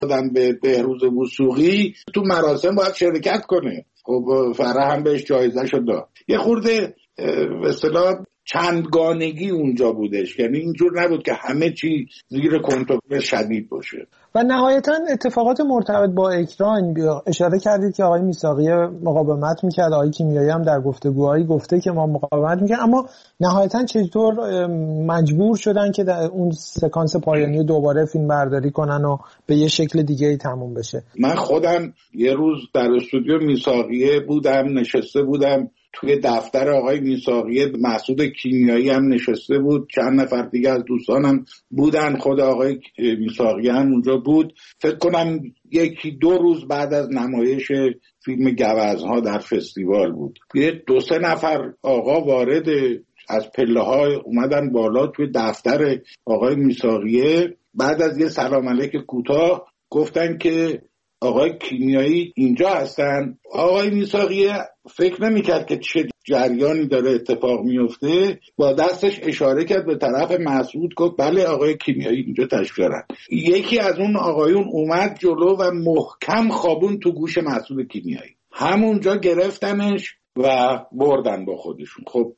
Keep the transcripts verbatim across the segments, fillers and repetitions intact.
دادن به بهروز وثوقی تو مراسم باید شرکت کنه. خب فرح هم بهش جایزه‌شو داد. یه خورده به اصطلاح چندگانگی اونجا بودش، یعنی اینجور نبود که همه چی زیر کنترل شدید باشه. و نهایتا اتفاقات مرتبط با اکران، اشاره کردید که آقای میثاقی مقاومت میکرد، آقای کیمیایی هم در گفتگوهایی گفته که ما مقاومت میکرد، اما نهایتا چطور مجبور شدن که در اون سکانس پایانی دوباره فیلم برداری کنن و به یه شکل دیگه ای تموم بشه؟ من خودم یه روز در استودیو میثاقی بودم، نشسته بودم توی دفتر آقای میثاقی، مسعود کیمیایی هم نشسته بود، چند نفر دیگه از دوستانم بودن، خود آقای میثاقی هم اونجا بود. فکر کنم یکی دو روز بعد از نمایش فیلم گوزها در فستیوال بود. یه دو سه نفر آقا وارد از پله های اومدن بالا توی دفتر آقای میثاقی، بعد از یه سلام علیک کوتاه گفتن که آقای کیمیایی اینجا هستن. آقای میثاقی فکر نمی‌کرد که چه جریانی داره اتفاق میفته، با دستش اشاره کرد به طرف مسعود، گفت بله آقای کیمیایی اینجا تشریف دارن. یکی از اون آقایون اومد جلو و محکم خوابون تو گوش مسعود کیمیایی، همونجا گرفتنش و بردن با خودشون. خب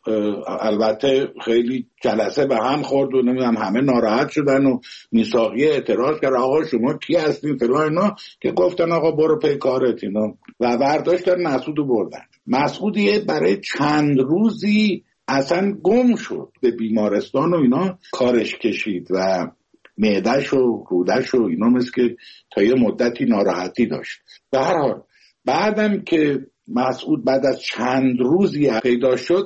البته خیلی جلسه به هم خورد و نمیدونم همه ناراحت شدن و میثاقی اعتراض کرد آقا شما کی هستین فلان اینا، که گفتن آقا برو پی کارت اینا و برداشتن مسعودو بردن. مسعودی برای چند روزی اصلا گم شد، به بیمارستان و اینا کارش کشید و معده‌ش و روده‌ش و اینا مثل که تا یه مدتی ناراحتی داشت. به هر حال بعدم که مسعود بعد از چند روزی پیدا شد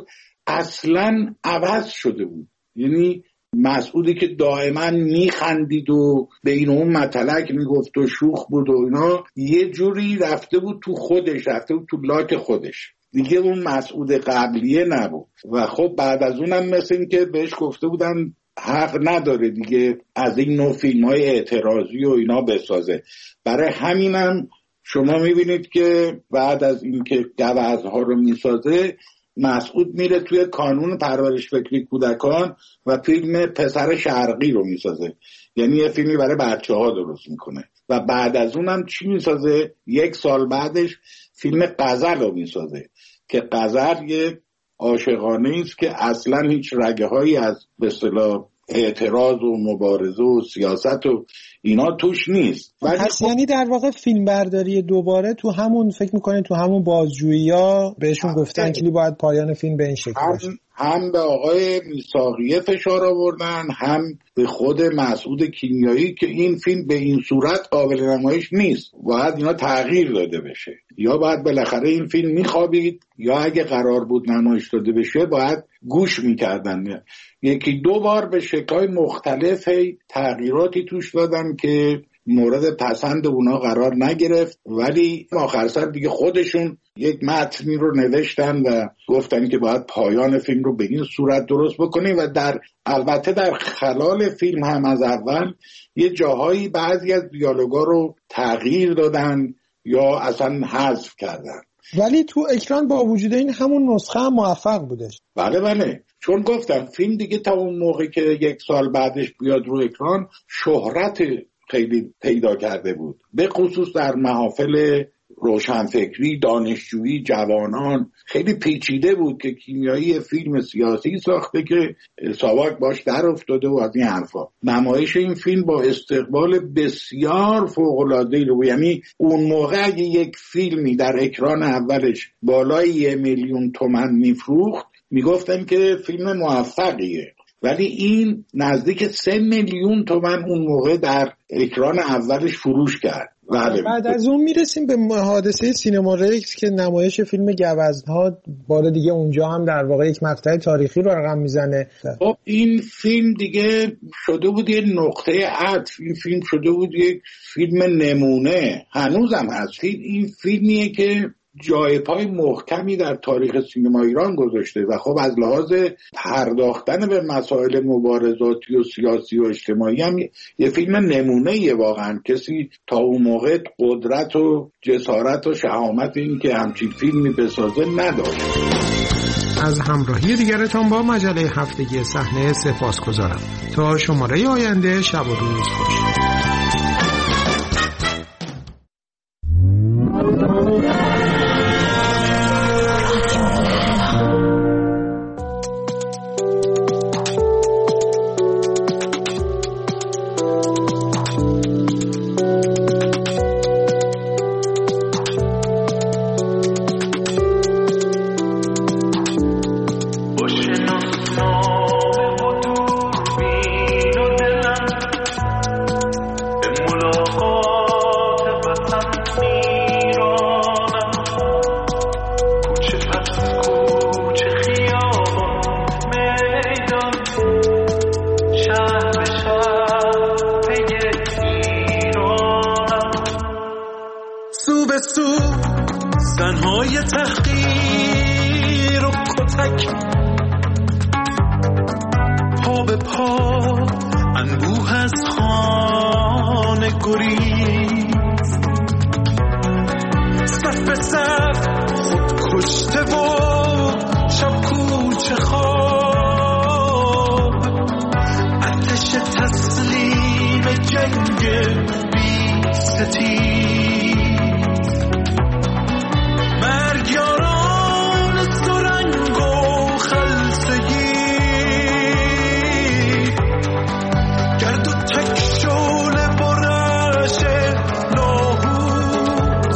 اصلا عوض شده بود. یعنی مسعودی که دائما میخندید و به این اون متلک میگفت و شوخ بود و اینا، یه جوری رفته بود تو خودش، رفته بود تو لاک خودش، دیگه اون مسعود قبلیه نبود. و خب بعد از اونم مثل این که بهش گفته بودن حق نداره دیگه از این نوع فیلم های اعتراضی و اینا بسازه. برای همینم شما میبینید که بعد از اینکه گوزها رو میسازه، مسعود میره توی کانون پرورش فکری کودکان و فیلم پسر شرقی رو میسازه، یعنی یه فیلمی برای بچه ها درست میکنه. و بعد از اونم چی میسازه؟ یک سال بعدش فیلم غزل رو میسازه که غزل یه عاشقانه است که اصلا هیچ رگه هایی از به اصطلاح اعتراض و مبارزه و سیاست و اینا توش نیست. پس یعنی در واقع فیلم برداری دوباره تو همون، فکر میکنه تو همون بازجویی ها بهشون گفتن که باید پایان فیلم به این شکل باشه؟ هم به آقای میثاقی فشار آوردن، هم به خود مسعود کیمیایی که این فیلم به این صورت قابل نمایش نیست، باید اینا تغییر داده بشه، یا باید بالاخره این فیلم میخوابید یا اگه قرار بود نمایش داده بشه باید گوش میکردن. یکی دو بار به شکل‌های مختلف تغییراتی توش دادن که مورد پسند اونا قرار نگرفت، ولی آخر سر دیگه خودشون یک متنی رو نوشتن و گفتن که باید پایان فیلم رو به این صورت درست بکنیم و در البته در خلال فیلم هم از اول یه جاهایی بعضی از دیالوگا رو تغییر دادن یا اصلا حذف کردن. ولی تو اکران با وجود این همون نسخه هم موفق بودش. بله بله، چون گفتم فیلم دیگه تا اون موقع که یک سال بعدش بیاد رو اکران شهرت خیلی پیدا کرده بود، به خصوص در محافل روشنفکری، دانشجویی، جوانان. خیلی پیچیده بود که کیمیایی فیلم سیاسی ساخته که ساواک باش در افتاده و از این حرفا. نمایش این فیلم با استقبال بسیار فوق‌العاده‌ای رو، یعنی اون موقع اگه یک فیلمی در اکران اولش بالای یه میلیون تومن میفروخت میگفتن که فیلم موفقیه، ولی این نزدیک سه میلیون تومن اون موقع در اکران اولش فروش کرد. بعد از اون میرسیم به حادثه سینما رکس که نمایش فیلم گوزها بار دیگه اونجا هم در واقع یک مقطع تاریخی رو رقم میزنه. خب این فیلم دیگه شده بود یه نقطه عطف، این فیلم شده بود یک فیلم نمونه، هنوزم هست. این فیلمیه که جای پای محکمی در تاریخ سینما ایران گذاشته و خب از لحاظ پرداختن به مسائل مبارزاتی و سیاسی و اجتماعی هم یه فیلم نمونه‌ایه واقعا. کسی تا اون موقع قدرت و جسارت و شهامت این که همچین فیلمی بسازه نداشت. از همراهی دیگرتان با مجله هفتگی صحنه سپاسگزارم. تا شماره آینده شب و روز خوش. رسو زنهای تحقیر و کتک، پا به پا انبوه از خانه گریز، صف به صف خود کشته و شب کوچه خواب، آتش تسلیم جنگ بی ستیز، مرگیاران سرنگ و خلسگی، گرد و تک شعله برش لاهوت،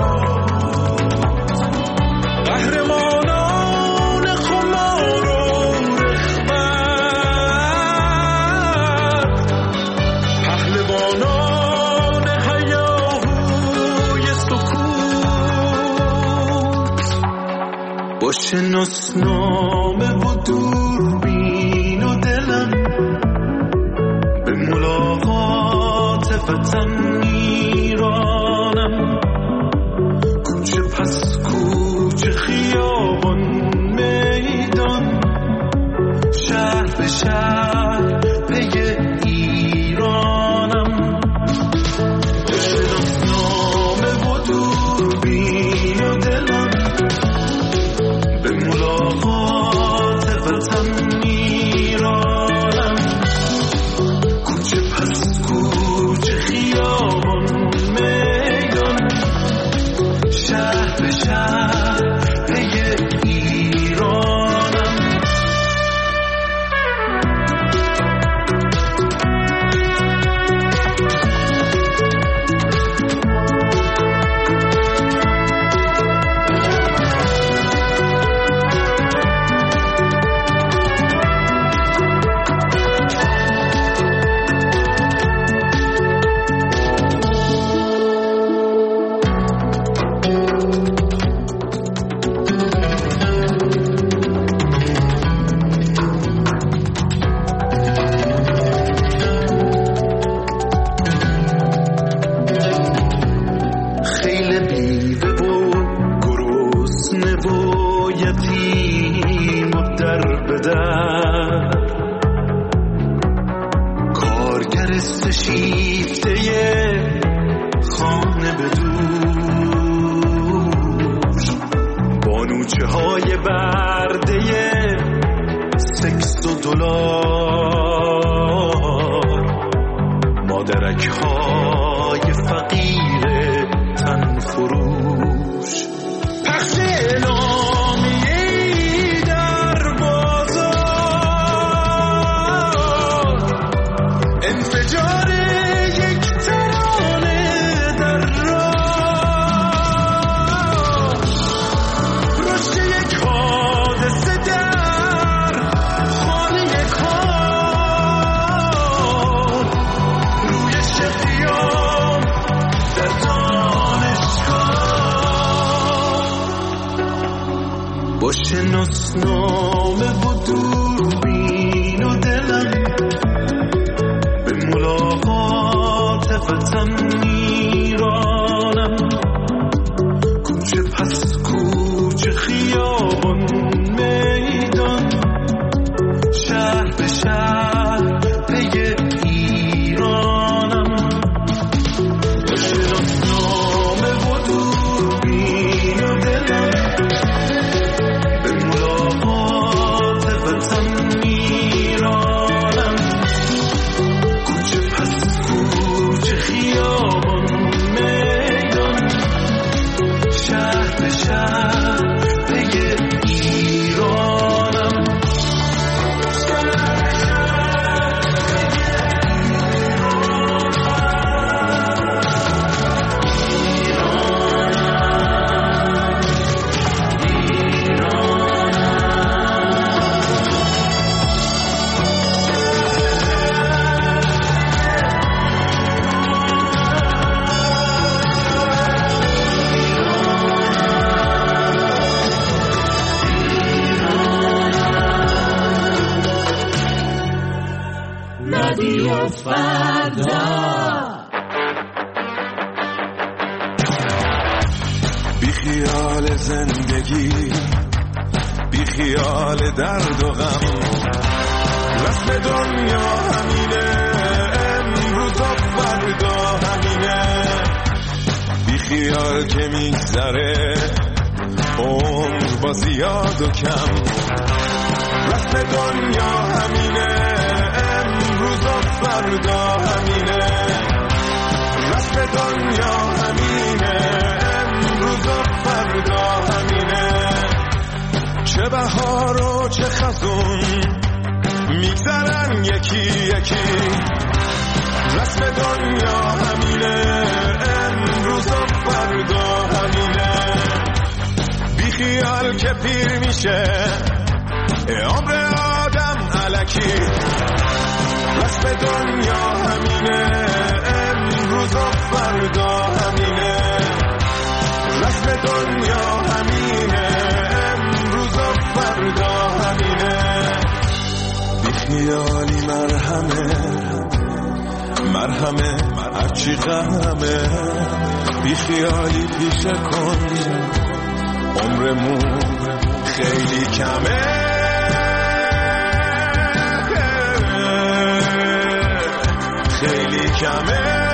قهرمانان خمار و رخوت، پهلوانان هیاهوی سکوت، با شناسنامه و دوربین و دلم به ملاقات وطن میرانم، کوچه پس کوچه، خیابان میدان، شهر به شهر پی ایرانم، به شناسنامه و دوربین و دلم به ملاقات وطن میرانم، کوچه پس کوچه، خیابان میدان، شهر به شهر پی ایرانم. خیل بیوه و گرسنه و یتیم و در به در، کارگر سشیفته خانه به دوش، بانوچه های برده سکس و دلار، مادرک های فقیر تن فروش، پخش اعلامیه‌ای در بازار، انفجار یک ترانه در راه، رشد یک حادثه در خانه کار، روی شهریار در دانشگاه، با شناسنامه و دوربین و دلم به ملاقات وطن میرانم، کوچه پس کوچه، خیابان میدان، شهر به شهر پی ایرانم، با شناسنامه و دوربین و دلم به ملاقات وطن میرانم، کوچه پس کوچه، خیابان میدان، شهر به شهر پی ایرانم. رادیو فردا خیال زندگی، بی خیال درد و غم، رسم دنیا همینه، امروز و فردا همینه، بی خیال که میگذره عمر با زیاد و کم، رسم دنیا همینه، امروز و فردا همینه، رسم دنیا همینه، امروز و فردا همینه، چه بهار و چه خزون میگذرن یکی یکی، رسم دنیا همینه، امروز و فردا همینه، بی خیال که پیر میشه عمر آدم الکی، رسم دنیا همینه، امروز و فردا همینه، رسم دنیا همینه، امروز و فردا همینه، بی خیالی مرهمه مرهمه هرچی غمه، بی خیالی پیشه کن عمرمون خیلی کمه، خیلی کمه.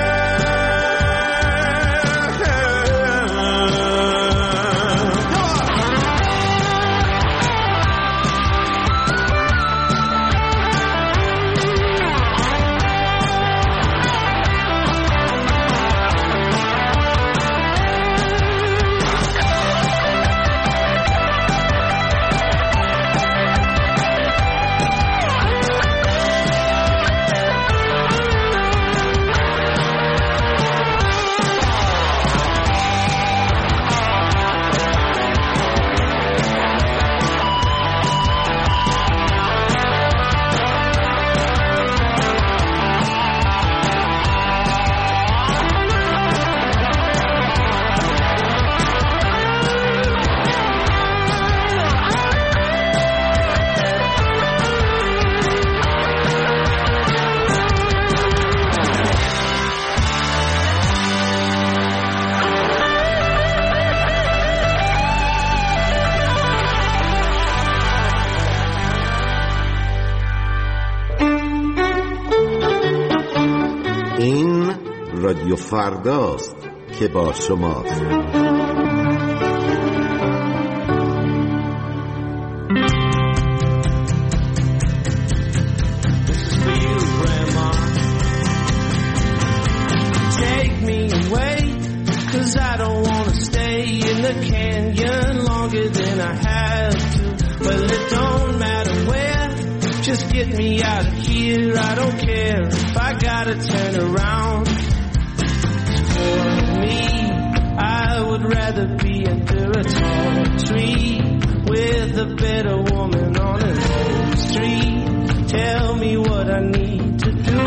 رادیو فرداست که با شماست. Take me away, 'cause I don't wanna stay in the canyon longer than I have to. Well, it don't matter where, just get me out of here. I don't care if I gotta turn around. For me, I would rather be under a tall tree with a better woman on an old street. Tell me what I need to do.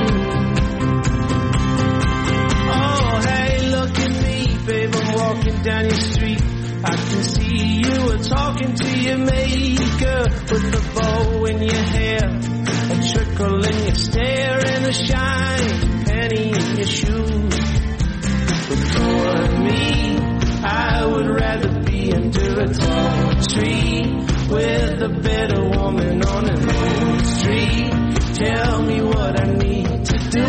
Oh, hey, look at me, babe, I'm walking down your street. I can see you were talking to your maker with the bow in your hair, a trickle in your stare, and a shiny penny in your shoes. But for me, I would rather be under a tall tree with a better woman on an old street. Tell me what I need to do.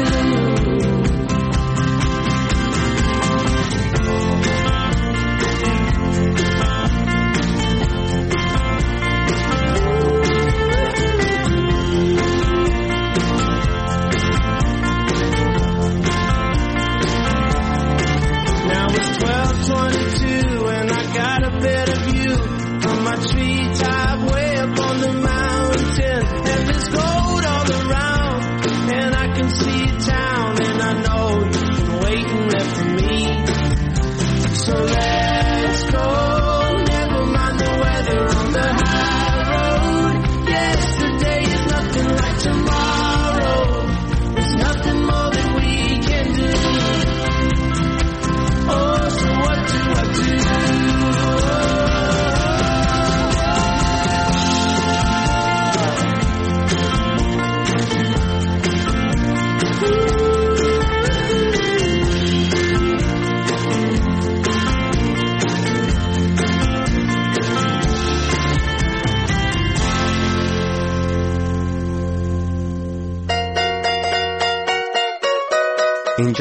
Treetop way up on the mountain, and there's gold all around, and I can see town, and I know you've been waiting there for me. So let's go, never mind the weather on the high road. Yesterday is nothing like tomorrow. There's nothing more that we can do. Oh, so what do I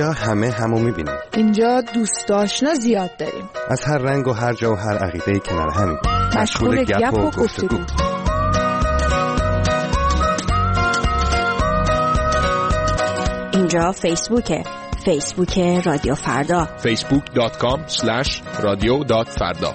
اینجا همه همو میبینیم. اینجا دوست آشنا زیاد داریم. از هر رنگ و هر جا و هر عقیده‌ای کنار همیم. مشغول گپ و گفتگو. اینجا فیسبوکه. فیسبوک رادیو فردا. فیسبوک دات کام اسلش رادیو دات فردا.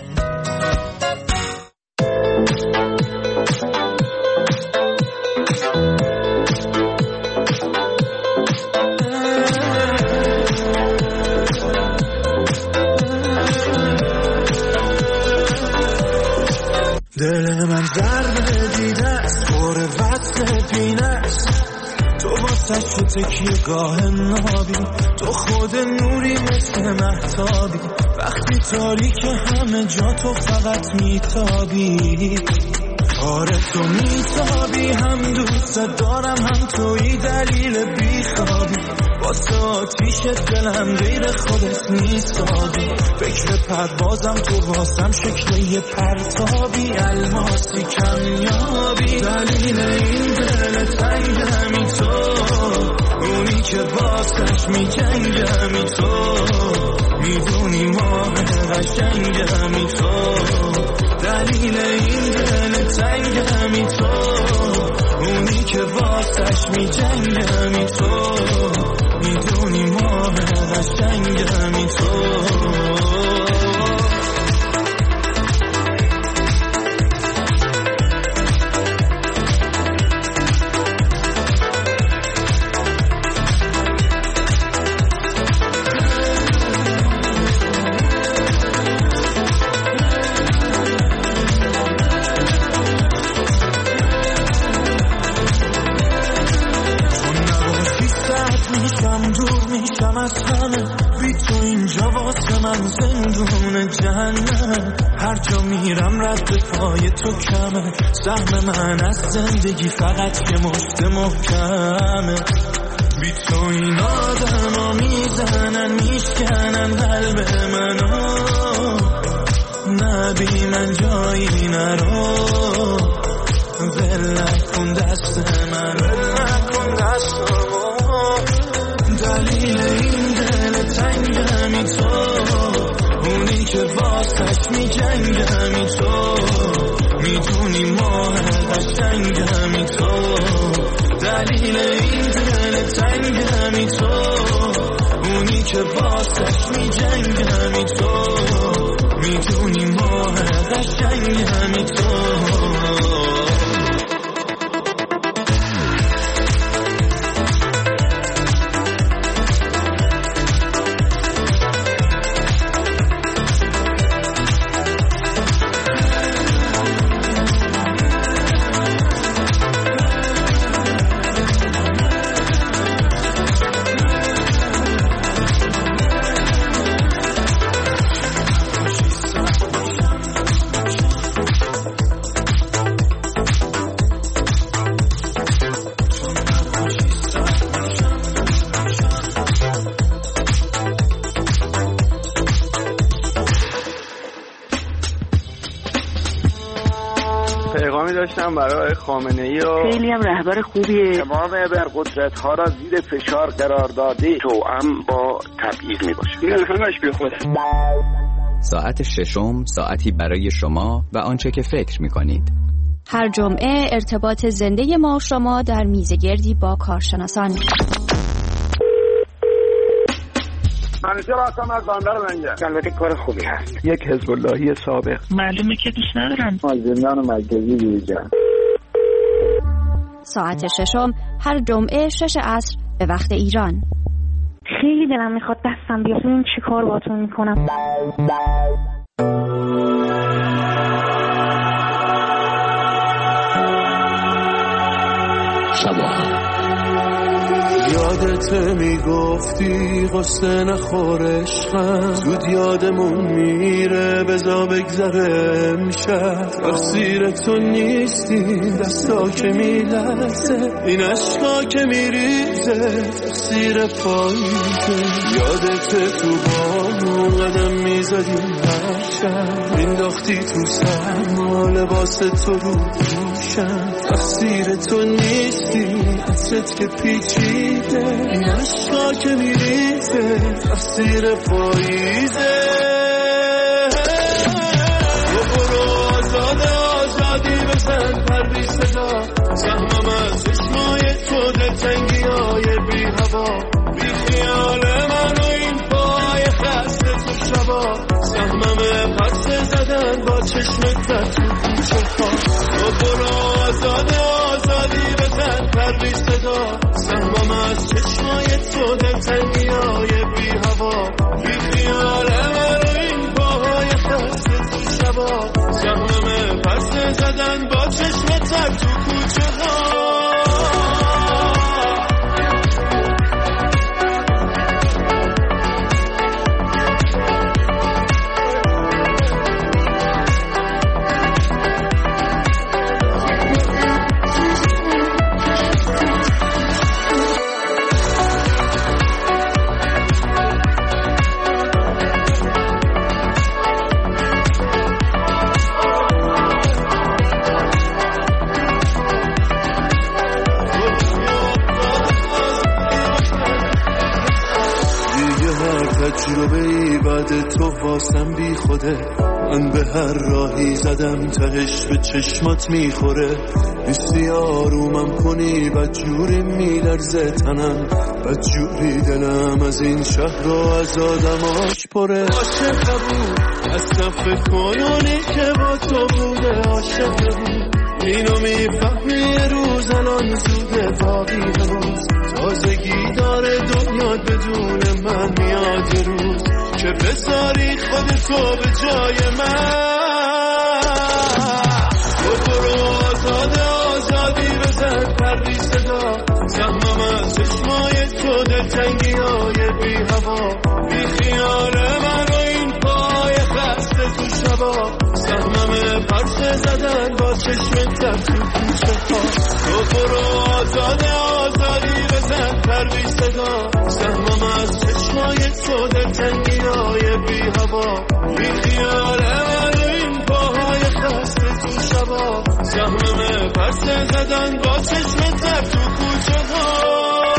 دل من ضربه دیده است پر وقت پینه است تو واسه شو تکیه گاه نابی تو خود نوری مثل مهتابی وقتی تاریک همه جا تو فقط میتابی آره تو میتابی هم دوست دارم هم توی دلیل بیخوابی واسه آتیش دلم غیر خودت نیستابی فکر پروازم تو واسم شکل یه پرتابی الماسی کمیابی دلیل این دل تنگمی تو اونی که واسش میجنگمی تو میدونی ماه قشنگمی تو دلیل این دل تنگمی تو اونی که واسش میجنگمی تو میدونی ماه قشنگمی تو هر جا میرم رد پای تو کمه سهم من از زندگی فقط یه مشت محکمه بی تو این آدم ها میزنن میشکنن قلب منو نبی من جایی نرو ول نکن دست من ول نکن دستمو دلیل این دل تنگمی تو اونی که واسش میجنگمی تو میدونی ماه قشنگمی تو دلیل این دل تنگمی تو اونی که واسش میجنگمی تو میدونی ماه قشنگمی تو داشتم برای خامنه‌ای و خیلی هم رهبر خوبیه تمام ابرقدرت‌ها را زیر فشار قرار داده توأم با تبعیض میباشه این همش بی خوده. ساعت ششم ساعتی برای شما و آنچه که فکر میکنید. هر جمعه ارتباط زنده ما و شما در میزگردی با کارشناسان. منیجر آسام از باندر منجه البته کار خوبی هست. یک حزب اللهی سابق. معلومه که دوست ندارم. از زندان مرکزی بیرون. ساعت ششم هر جمعه شش عصر به وقت ایران. خیلی دلم میخواد دستم بیاد این چی کار باتون میکنم. شبا یادت میگفتی قصه نخور عشقم زود یادمون میره بزا بگذره میشه تقصیر تو نیستیم دستا که میلرزه این عشقا که میریزه تقصیر پاییزه یادت تو بامون قدم میزدیم هرچه دوشم مینداختی تو سرما لباس تو رو دوشم تقصیر تو نیستی عطرت که پیچیده این عشقا که میریزه تقصیر پاییزه تو برو آزاده آزادی بزن پر بی صدا سهمم از چشمای تو دلتنگی های بی هوا بی خیال من و این پای خسته تو شبا سهمم پس زدن با چشمت در تو کوچه ها تو برو آزاده آزادی بزن پر بی صدا سهمم از چشمای تو دلتنگی های بی هوا بی خیال من و این پای خسته تو شبا سهمم پس زدن با چشمت در تو کوچه ها تجربه‌ای بعد تو واسم بی خوده من به هر راهی زدم تهش به چشمات میخوره نیستی آرومم کنی بدجوری میلرزه تنم بدجوری دلم از این شهر و از آدماش پره عاشق بود اصلا فکر کنونی که با تو بوده عاشق بود اینو میفهمی یه روز الان زوده باقی هنوز تازگی داره دنیا بدون من میاد یه روز که بذاری خودتو به جای من تو برو آزاده آزادی بزن پر بی صدا سهمم از چشمای تو دلتنگی های بی هوا بی خیال من و این پای خسته تو شبا سهمم پرسه زدن با چشمت در تو کوچه ها تو برو آزاده آزادی بزن پر بی صدا سهمم از چشمای تو دلتنگی های بی هوا بی خیال من و این پاهای خسته تو شبا سهمم پرسه زدن با چشمت در تو کوچه ها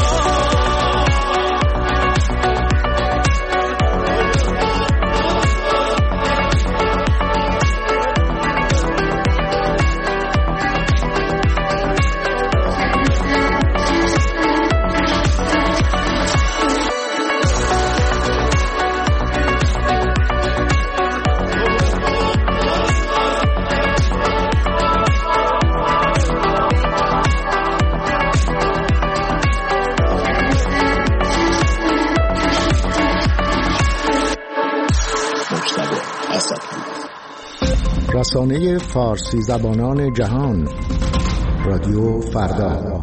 رسانه فارسی زبانان جهان رادیو فردا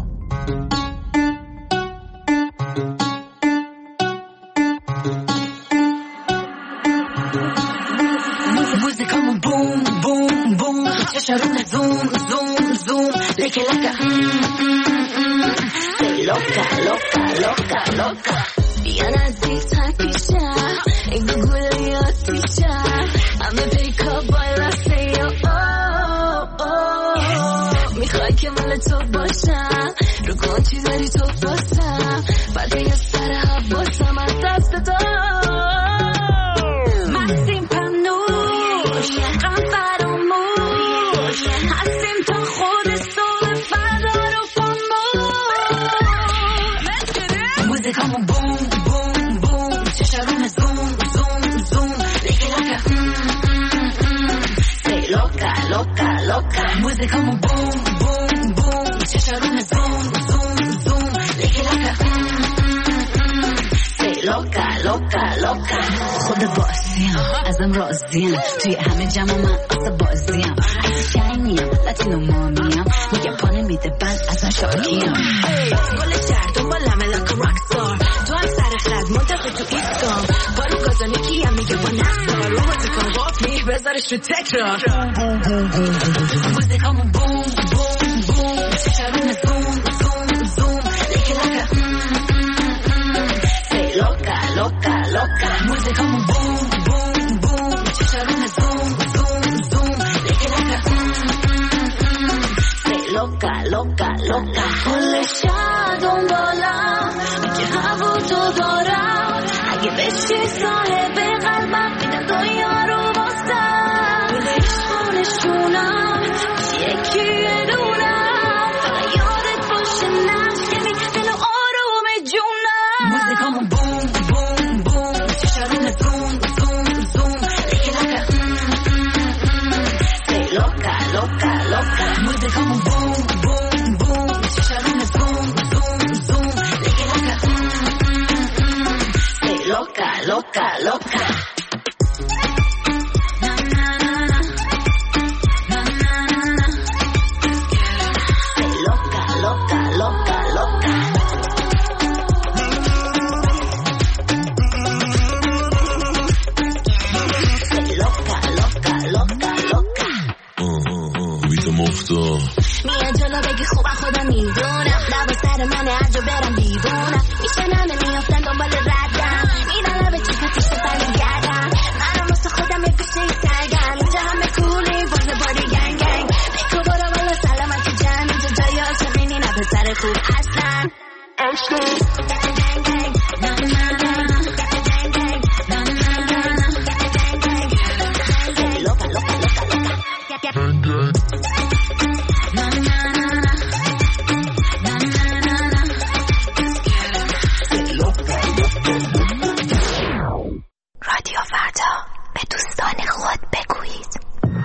موزیکامون بوم بوم بوم چشارون زوم زوم زوم لکه لکه لوکا لوکا لوکا لوکا بیا نزدیک‌تر پیشم این گوگل آتیشم همه پیکا بالا سیا میخوای که مال تو باشم رو کن چی داری تو باسم بعد یه سر حواسم از دست دار مستیم پنوش غم فراموش هستیم تا خود صبح فردا رو فاموش موزیکامون بوم بوم بوم چشارون زوم زوم زوم لکه لکه سی لوکا لوکا لوکا موزیکامون بوم بوم بوم چشارون زوم زوم زوم لکه لکه سی لوکا لوکا لوکا خود بازیم ازم راضیم توی همه جمع من آسه بازیم از شاینیم لاتینو مامیم میگم پانه میده بند ازم شاکیم گل شهر دنبالمه لکه راکستار تو هم سر خد منتقه تو ایستام بارو گازانی کیم میگه با نستار رو موزیکام غافلی بذارش رو تکرار موزیکامون بوم بوم بوم چشارون زوم زوم زوم لکه لکه سی لوکا لوکا لوکا موزیکامون بوم بوم بوم چشارون زوم loca, loca. کل شب دنبالم میگه هوا تو دارم، اگه بشی صاحب قلبم میدم دنیا رو باستم. گل عشقانشونم یکی دونم، فقط یادت باشه نشمی دل و آروم جونم. موزیکامون بوم بوم بوم، چشارون زوم زوم زوم، لیکن لکه say loca, loca, loca. موزیکامون بوم بوم بوم، چشارون زوم زوم زوم، لیکن لکه say loca, loca, loca. میاد جلو بگی خوبه خدا میدونم، لبا سر منه هر جا برم دیوونم، میشنم میافتن دنبال ردم، میرم لبه چی پتیش سر گردم، منم واسه خودم یه پیشه سرگم، اینجا همه کولی باز باری گنگ گنگ، بکو برو والا سلامت جمع، اینجا جای عاشقینی نه پسر خوب اصلا عشقی گنگ گنگ نا نا نا گنگ گنگ نا نا نا گنگ گنگ لوکا لوکا لوکا لوکا گنگ گنگ. رادیو فردا، به دوستان خود بگویید.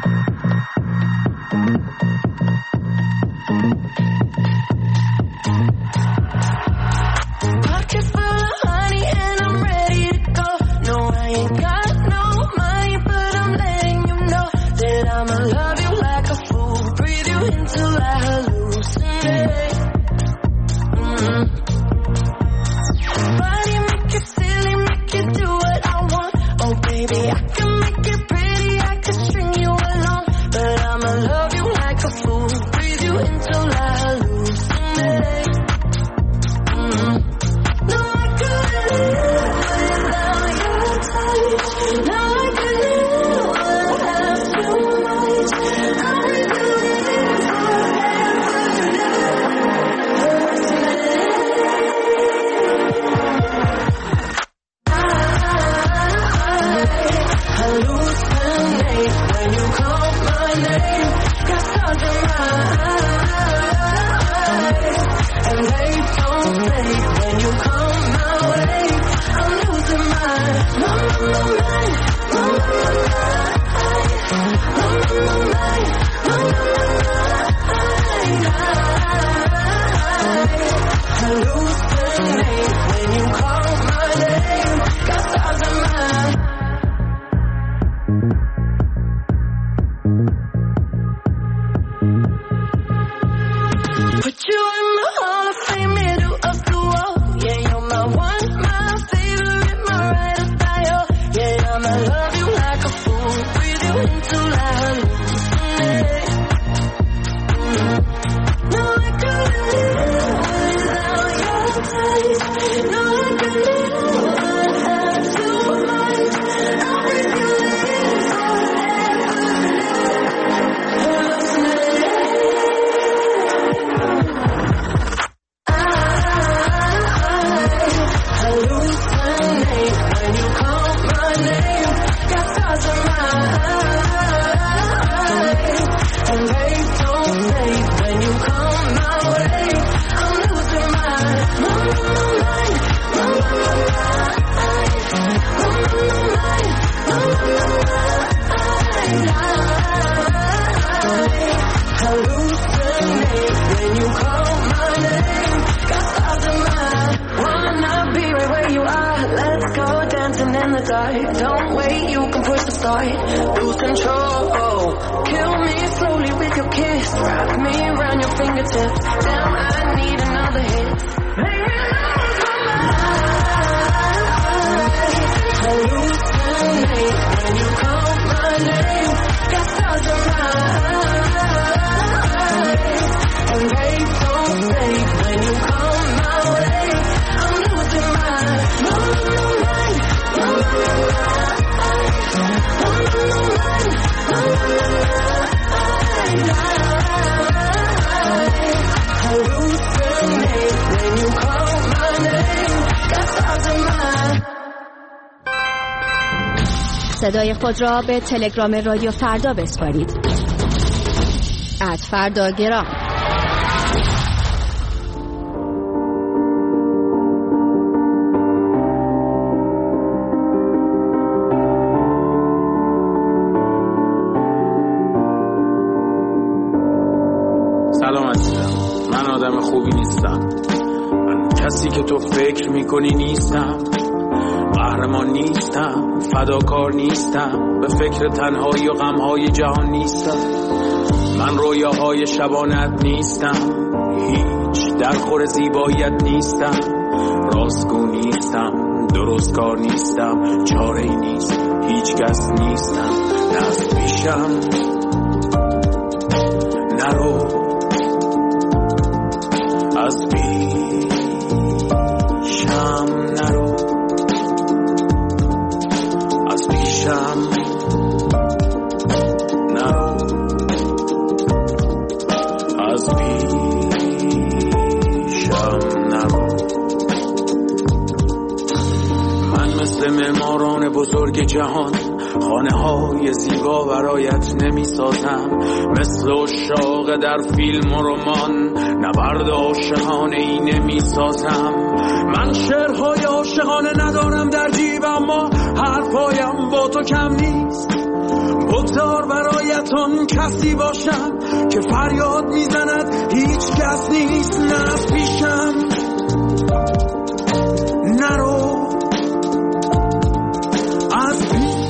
Don't wait, you can push the start. Lose control. Kill me slowly with your kiss. Wrap me around your fingertips. Damn, I need another hit. Make me lose my mind. Hallucinate when you call my name. Got stars in my eyes, and they don't fade when you come my way. I'm losing my mind. صدای خود را به تلگرام رادیو فردا بسپارید. ات فرداگرام. سلام عزیزم، من آدم خوبی نیستم. من کسی که تو فکر میکنی نیستم. قهرمان نیستم، فداکار نیستم، به فکر تنهایی و غمهای جهان نیستم. من رویاهای شبانت نیستم، هیچ درخور زیباییت نیستم. راستگو نیستم، درستکار نیستم، چاره‌ای نیست، هیچ کس نیستم. نه از پیشم نرو، از پیشم نرو، از پیشم نرو، از پیشم نرو. من مثل معماران بزرگ جهان خانه های زیبا برایت نمی سازم، مثل عشاق در فیلم و رمان نبرد عاشقانه ای نمی سازم. من شعرهای عاشقانه ندارم در جیب، اما حرفایم با تو کم نیست. بگذار برایت اون کسی باشم که فریاد میزند هیچ کس نیست. نه از پیشم نرو، از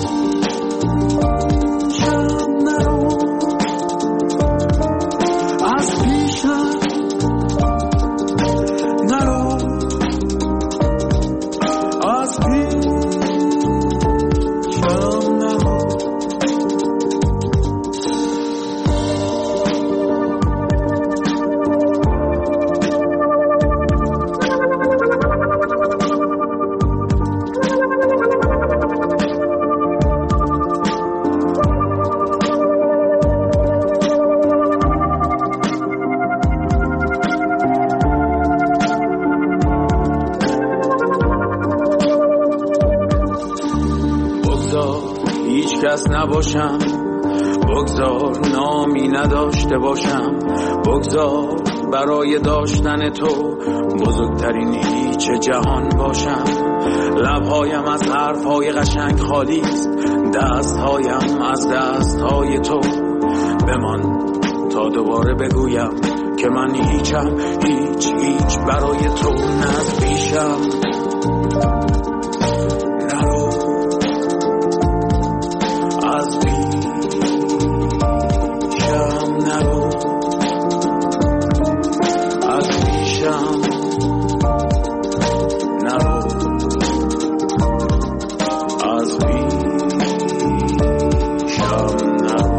نباشم، بگذار نامی نداشته باشم، بگذار برای داشتن تو بزرگترین هیچ جهان باشم. لبهایم از حرفهای قشنگ خالی است، دستهایم از دستهای تو. بمان تا دوباره بگویم که من هیچم، هیچ هیچ برای تو. نه از پیشم نرو، از پیشم نرو، از پیشم نرو، از پیشم نرو.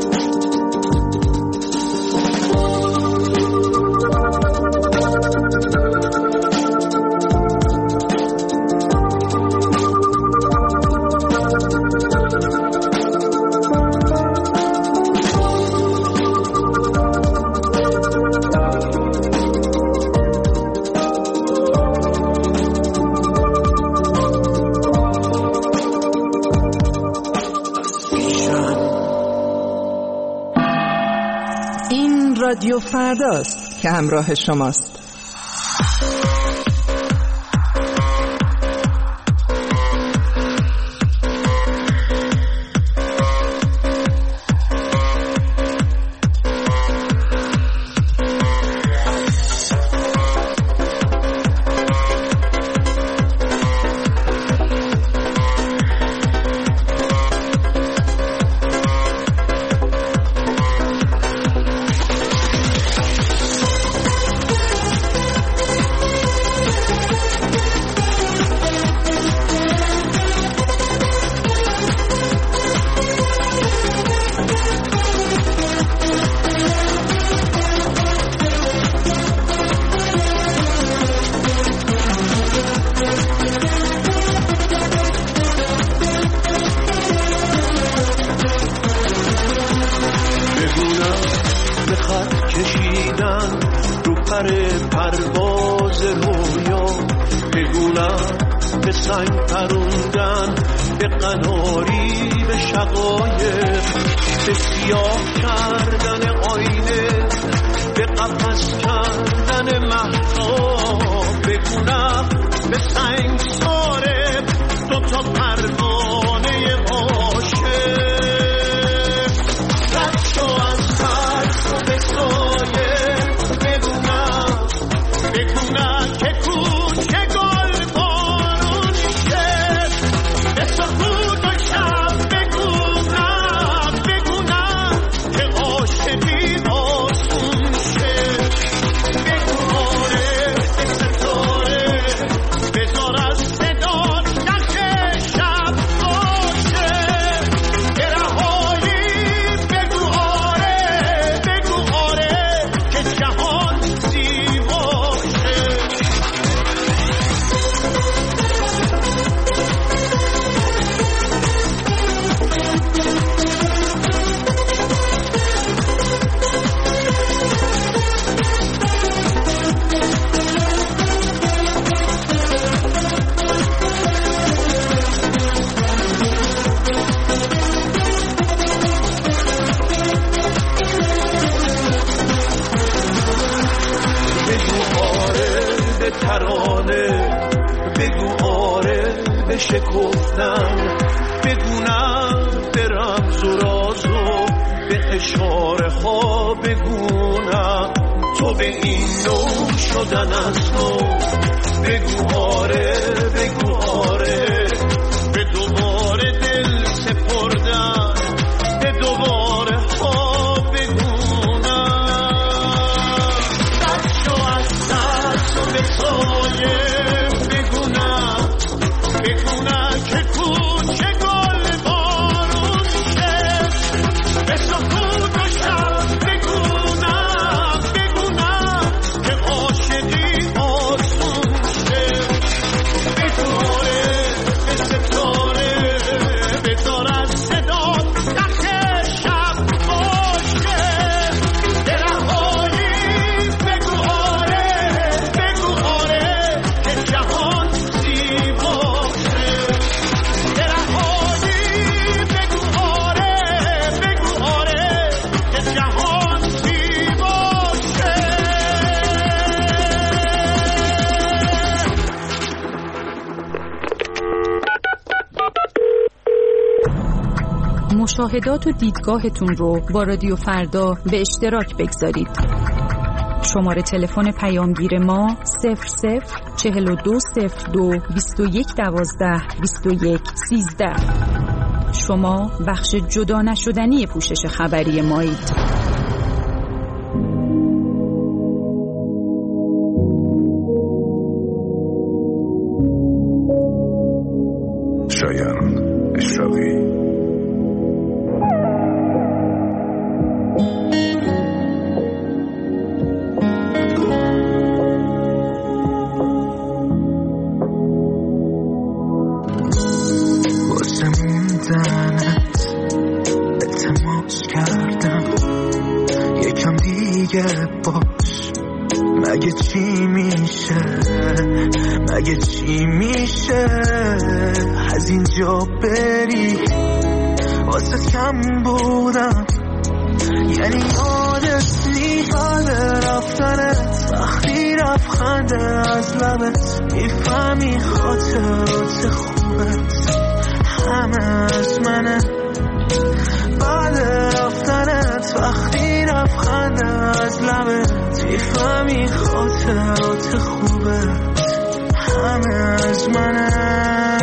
رادیو فرداست که همراه شماست. به قناری شقایق، به سیاه کردن آینه، به قفس کردن مهتاب، بگونم به سنگ ساره دو تا پروانه عاشق. رد شو از ترس و به سایه، بگونم بگونم که کوچه گل بارون میشه، به سکوت و شب بگونم بگونم که عاشقی آسون شه. بگو آره به ستاره بذار از صدا نخه شب باشه، به رهایی بگو آره بگو آره که جهان زیباشه. بگو آره به ترانه، بگو آره به شکفتن، بگونم به رمز و راز و به اشاره ها، بگونم تو به این نوع شدن از نو. بگو آره بگو آره به دوباره دل سپردن، به دوباره ها بگونم. رد شو از ترس و به سایه، بگونم بگونم که کوچه گل بارون میشه، به سکوت و شب بگونم بگونم که عاشقی آسون شه. بگو آره به ستاره بذار از صدا نخه شب باشه، به رهایی بگو آره بگو آره که جهان زیباشه. به رهایی بگو آره بگو آره که جهان زیباشه. مشاهدات و دیدگاهتون رو با رادیو فردا به اشتراک بگذارید. شماره تلفن پیامگیر ما صفر صفر چهل و دو صفر دو بیست و یک دوازده بیست و یک سیزده. شما بخش جدا نشدنی پوشش خبری مایید. شایان اشراقی. مگه چی میشه مگه چی میشه از اینجا بری، واسه کم بودم یعنی یادت نیاد رفتنت، وقتی رفخنده از لبت میفهمی خاطرات خوبت همه از منه. بعد رفتنت وقتی رفخنده از لبت میفهمی خاطرات خوبت همه از منه.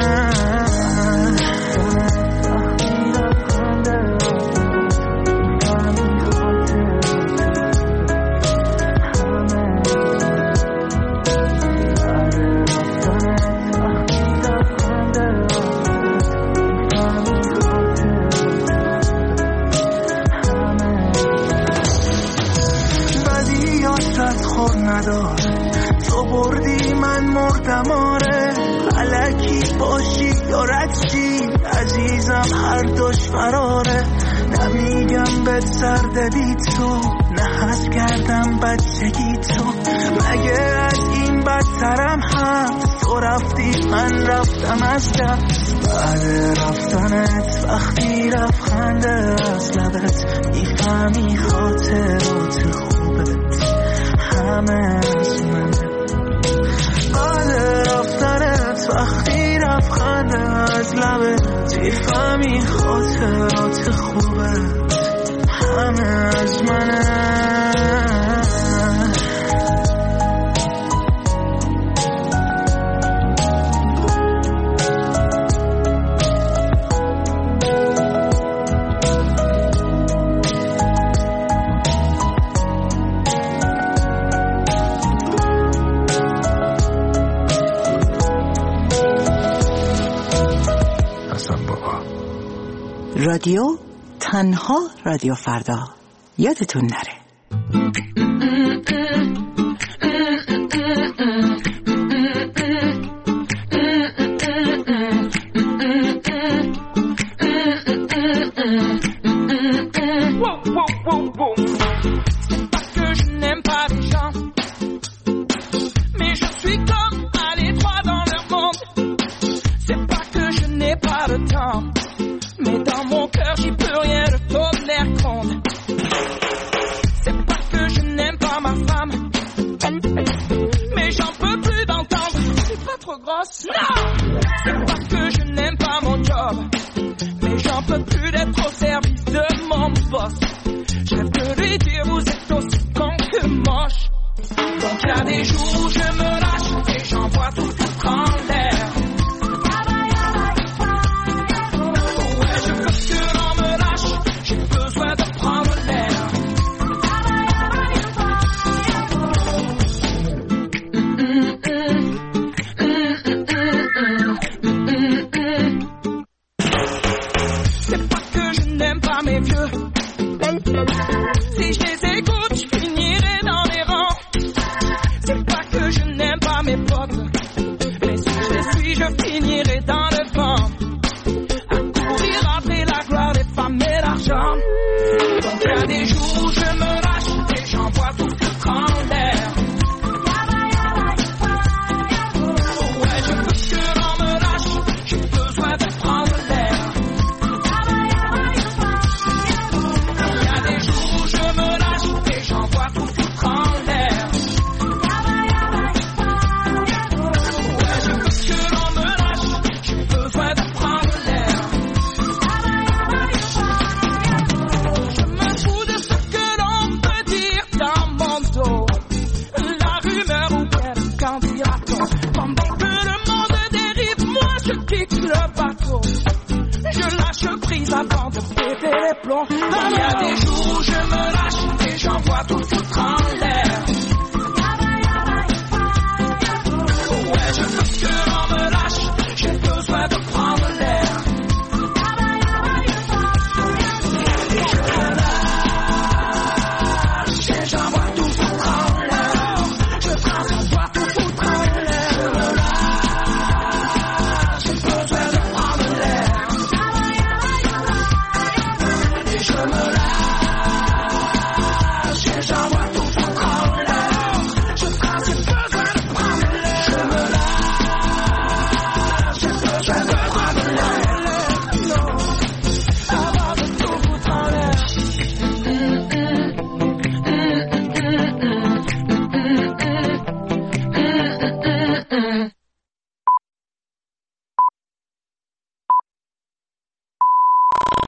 تو بردی من مردم آره، الکی باشی یا ردشی عزیزم هر دوش فراره. نمیگم به سرده بی تو، نه حس کردم بچگی تو، مگه از این بدترم هست. تو رفتی من رفتم از دست، بعد رفتنت وقتی لبخنده از لبت میفهمی خاطرات خوبت همه از منه. بعد رفتنت وقتی لبخنده از لبت میفهمی خاطرات خوبت همه از منه. رادیو تنها رادیو فردا یادتون نره. Il y a des jours où je me lâche et j'envoie tout foutre en l'air.